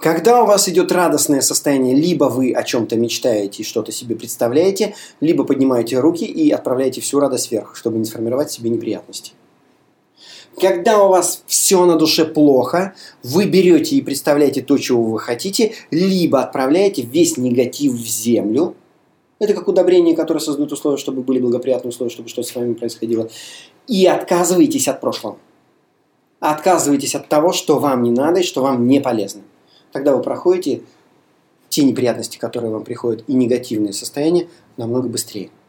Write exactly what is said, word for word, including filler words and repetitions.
Когда у вас идет радостное состояние, либо вы о чем-то мечтаете и что-то себе представляете, либо поднимаете руки и отправляете всю радость вверх, чтобы не сформировать себе неприятности. Когда у вас все на душе плохо, вы берете и представляете то, чего вы хотите, либо отправляете весь негатив в землю. Это как удобрение, которое создает условия, чтобы были благоприятные условия, чтобы что-то с вами происходило. И отказываетесь от прошлого. Отказываетесь от того, что вам не надо и что вам не полезно. Тогда вы проходите те неприятности, которые вам приходят, и негативные состояния намного быстрее.